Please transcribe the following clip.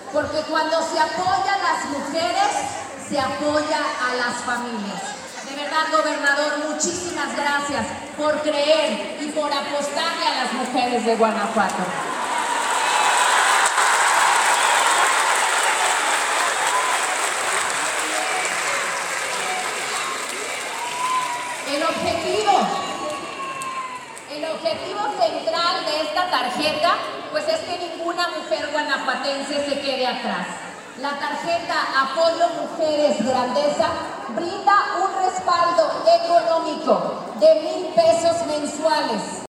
porque cuando se apoya a las mujeres, se apoya a las familias. De verdad, gobernador, muchísimas gracias por creer y por apostarle a las mujeres de Guanajuato. El objetivo central de esta tarjeta, pues es que ninguna mujer guanajuatense se quede atrás. La tarjeta Apoyo Mujeres Grandeza brinda un respaldo económico de 1,000 pesos mensuales